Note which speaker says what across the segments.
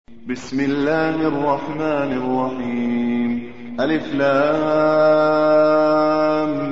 Speaker 1: بسم الله الرحمن الرحيم. ألف لام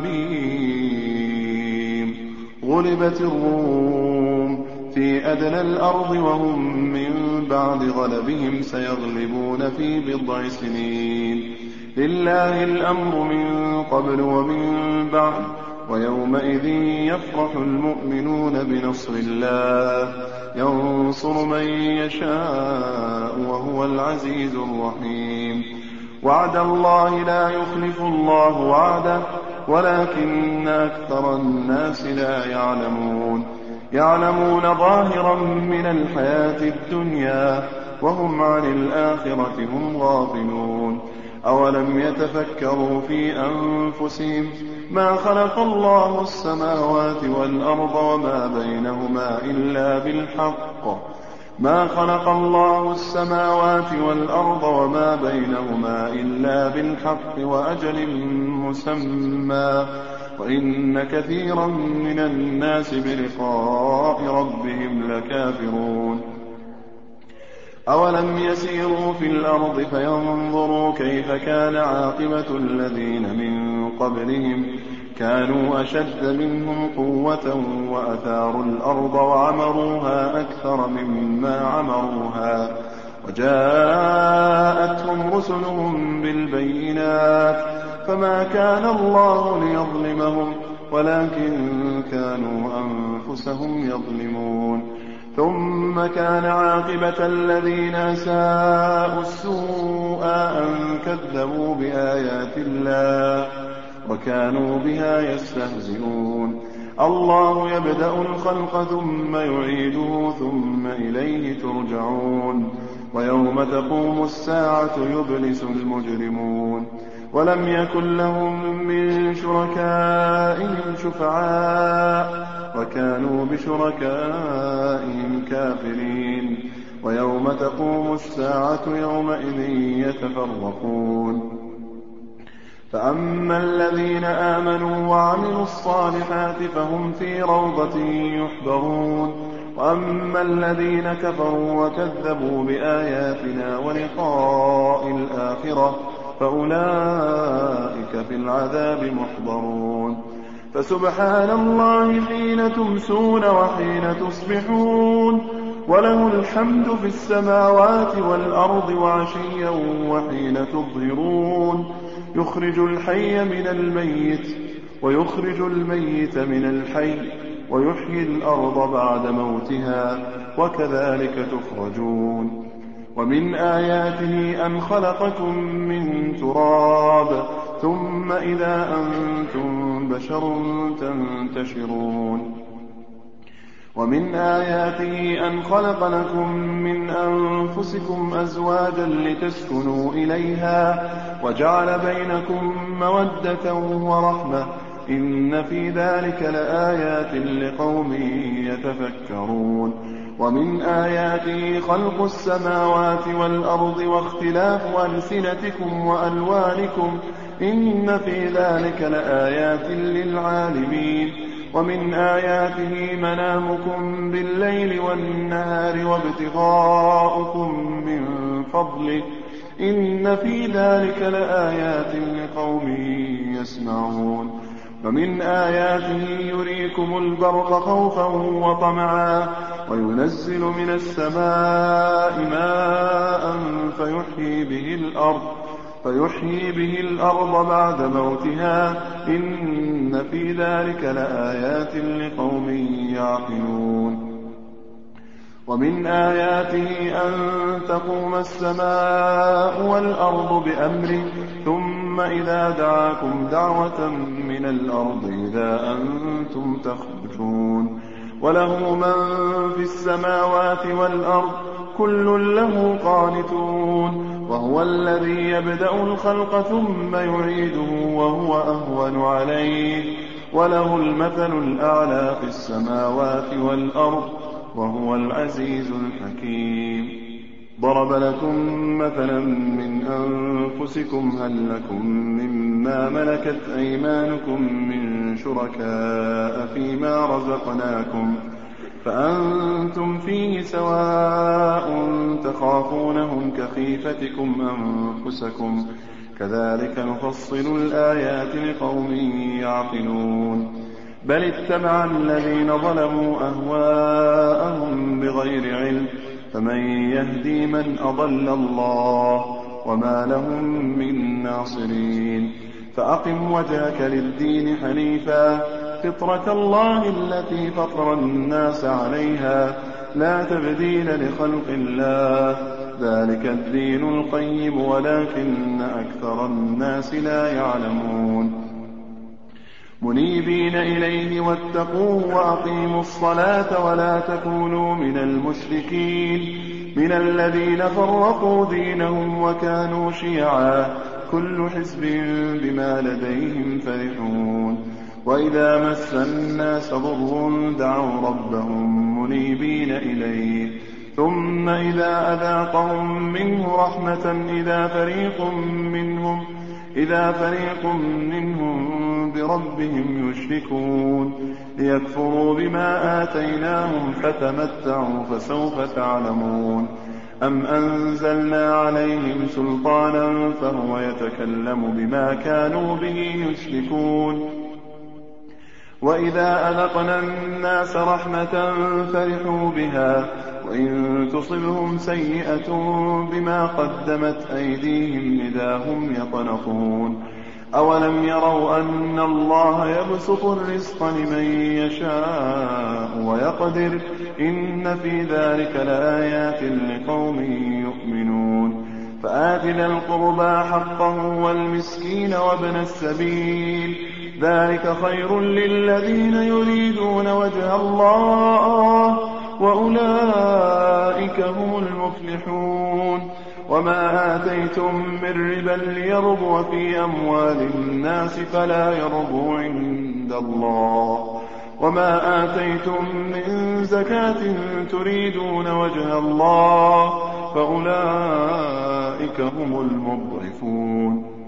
Speaker 1: ميم. غلبت الروم في أدنى الأرض وهم من بعد غلبهم سيغلبون في بضع سنين. لله الأمر من قبل ومن بعد ويومئذ يفرح المؤمنون بنصر الله ينصر من يشاء وهو العزيز الرحيم. وعد الله لا يخلف الله وعده ولكن أكثر الناس لا يعلمون ظاهرا من الحياة الدنيا وهم عن الآخرة هم غافلون. أولم يتفكروا في أنفسهم ما خلق الله السماوات والأرض وما بينهما إلا بالحق وأجل مسمى وإن كثيرا من الناس بلقاء ربهم لكافرون. أولم يسيروا في الأرض فينظروا كيف كان عاقبة الذين من قبلهم كانوا أشد منهم قوة وأثاروا الأرض وعمروها أكثر مما عمروها وجاءتهم رسلهم بالبينات فما كان الله ليظلمهم ولكن كانوا أنفسهم يظلمون. ثم كان عاقبة الذين أساءوا السوء أن كذبوا بآيات الله وكانوا بها يستهزئون. الله يبدأ الخلق ثم يعيده ثم إليه ترجعون. ويوم تقوم الساعة يبلس المجرمون ولم يكن لهم من شركائهم شفعاء وكانوا بشركائهم كافرين. ويوم تقوم الساعة يومئذ يتفرقون. فأما الذين آمنوا وعملوا الصالحات فهم في روضة يحبرون وأما الذين كفروا وكذبوا بآياتنا ولقاء الآخرة فأولئك في العذاب محضرون. فسبحان الله حين تمسون وحين تصبحون وله الحمد في السماوات والأرض وعشيا وحين تظهرون. يخرج الحي من الميت ويخرج الميت من الحي ويحيي الأرض بعد موتها وكذلك تخرجون. ومن آياته أن خلقكم من تراب ثم إذا أنتم بشر تنتشرون. ومن آياته أن خلق لكم من أنفسكم أزواجا لتسكنوا إليها وجعل بينكم مودة ورحمة إن في ذلك لآيات لقوم يتفكرون. ومن آياته خلق السماوات والأرض واختلاف ألسنتكم وألوانكم إن في ذلك لآيات للعالمين. ومن آياته منامكم بالليل والنهار وابتغاؤكم من فضله إن في ذلك لآيات لقوم يسمعون. ومن آياته يريكم البرق خوفا وطمعا وينزل من السماء ماء فيحيي به الأرض بعد موتها إن في ذلك لآيات لقوم يعقلون. ومن آياته أن تقوم السماء والأرض بأمره ثم إذا دعاكم دعوة من الأرض إذا أنتم تخرجون. وله من في السماوات والأرض كل له قانتون. وهو الذي يبدأ الخلق ثم يعيده وهو أهون عليه وله المثل الأعلى في السماوات والأرض وهو العزيز الحكيم. ضرب لكم مثلا من أنفسكم هل لكم مما ملكت أيمانكم من شركاء فيما رزقناكم فأنتم فيه سواء تخافونهم كخيفتكم أنفسكم كذلك نفصل الآيات لقوم يعقلون بل اتبع الذين ظلموا أهواءهم بغير علم فمن يهدي من أضل الله وما لهم من ناصرين فأقم وجهك للدين حنيفا فطرة الله التي فطر الناس عليها لا تبديل لخلق الله ذلك الدين القيم ولكن أكثر الناس لا يعلمون منيبين إليه واتقوه وأقيموا الصلاة ولا تكونوا من المشركين من الذين فرقوا دينهم وكانوا شيعا كل حزب بما لديهم فرحون وإذا مس الناس ضر دعوا ربهم منيبين إليه ثم إذا أذاقهم منه رحمة إذا فريق منهم بربهم يشركون ليكفروا بما آتيناهم فتمتعوا فسوف تعلمون أم أنزلنا عليهم سلطانا فهو يتكلم بما كانوا به يشركون وإذا أذقنا الناس رحمة فرحوا بها وإن تصبهم سيئة بما قدمت أيديهم إذا هم يقنطون أولم يروا أن الله يبسط الرزق لمن يشاء ويقدر إن في ذلك لآيات لقوم يؤمنون فآت ذا القربى حقه والمسكين وابن السبيل ذلك خير للذين يريدون وجه الله وأولئك هم المفلحون وما آتيتم من ربا ليربو في أموال الناس فلا يربو عند الله وما آتيتم من زكاة تريدون وجه الله فأولئك هم المضعفون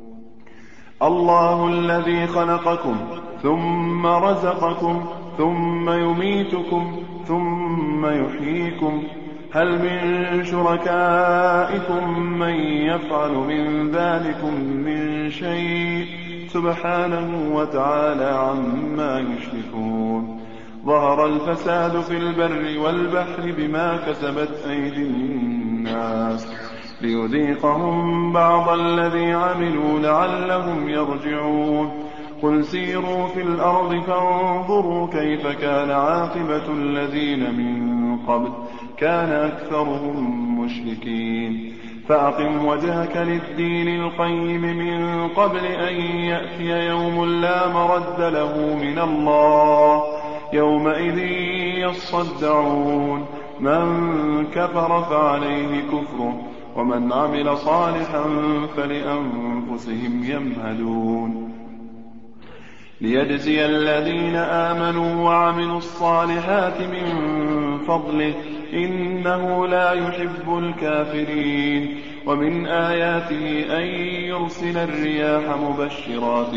Speaker 1: الله الذي خلقكم ثم رزقكم ثم يميتكم ثم يحييكم هل من شركائكم من يفعل من ذلكم من شيء سبحانه وتعالى عما يشركون ظهر الفساد في البر والبحر بما كسبت أيدي الناس ليذيقهم بعض الذي عملوا لعلهم يرجعون قل سيروا في الأرض فانظروا كيف كان عاقبة الذين من قبل كان أكثرهم مشركين فأقم وجهك للدين القيم من قبل أن يأتي يوم لا مرد له من الله يومئذ يصدعون من كفر فعليه كفره ومن عمل صالحا فلأنفسهم يمهدون ليجزي الذين آمنوا وعملوا الصالحات من فضله إنه لا يحب الكافرين ومن آياته أن يرسل الرياح مبشرات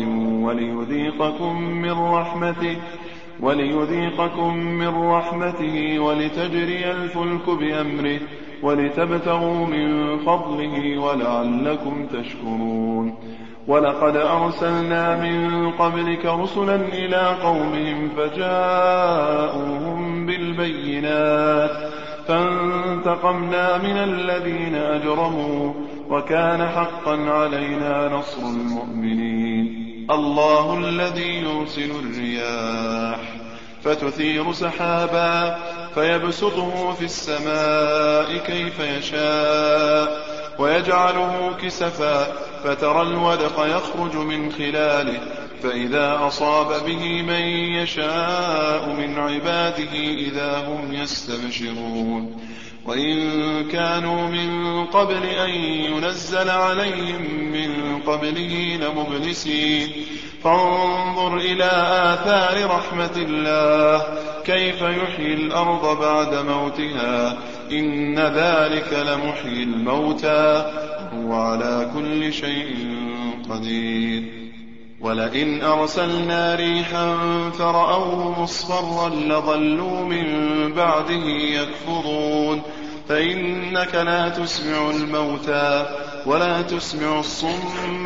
Speaker 1: وليذيقكم من رحمته ولتجري الفلك بأمره ولتبتغوا من فضله ولعلكم تشكرون ولقد أرسلنا من قبلك رسلا إلى قومهم فجاءوهم بالبينات فانتقمنا من الذين أجرموا وكان حقا علينا نصر المؤمنين الله الذي يرسل الرياح فتثير سحابا فيبسطه في السماء كيف يشاء ويجعله كسفا فترى الودق يخرج من خلاله فإذا أصاب به من يشاء من عباده إذا هم يستبشرون وإن كانوا من قبل أن ينزل عليهم من قبله لمبلسين فانظر إلى آثار رحمة الله كيف يحيي الأرض بعد موتها إن ذلك لمحيي الموتى وهو على كل شيء قدير ولئن أرسلنا ريحا فرأوه مصفرا لظلوا من بعده يكفرون فإنك لا تسمع الموتى ولا تسمع الصم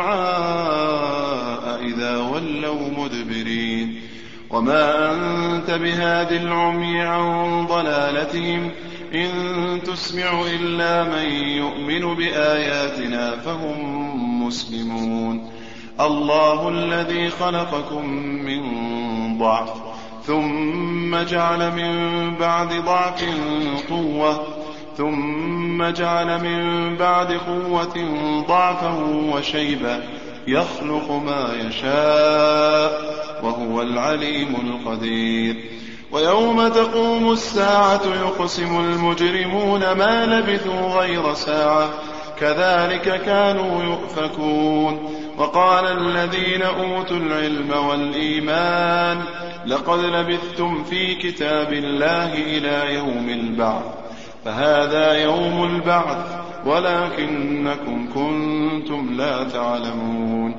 Speaker 1: الدعاء إذا ولوا مدبرين وما أنت بهاد العمي عن ضلالتهم إن تسمع إلا من يؤمن بآياتنا فهم مسلمون الله الذي خلقكم من ضعف ثم جعل من بعد ضعف قوة ثم جعل من بعد قوة ضعفا وشيبة يخلق ما يشاء وهو العليم القدير ويوم تقوم الساعة يقسم المجرمون ما لبثوا غير ساعة كذلك كانوا يؤفكون وقال الذين أوتوا العلم والإيمان لقد لبثتم في كتاب الله إلى يوم البعث فهذا يوم البعث ولكنكم كنتم لا تعلمون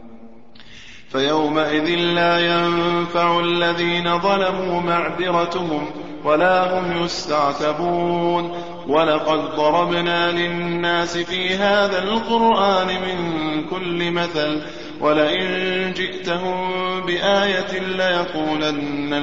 Speaker 1: فيومئذ لا ينفع الذين ظلموا معذرتهم ولا هم يستعتبون ولقد ضربنا للناس في هذا القرآن من كل مثل ولئن جئتهم بآية ليقولن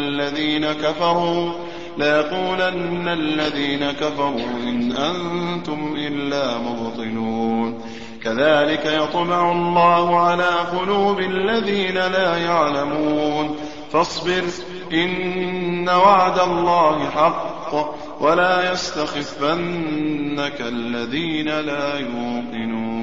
Speaker 1: الذين كفروا إن أنتم إلا مبطلون كذلك يطبع الله على قلوب الذين لا يعلمون فاصبر إن وعد الله حق ولا يستخفنك الذين لا يوقنون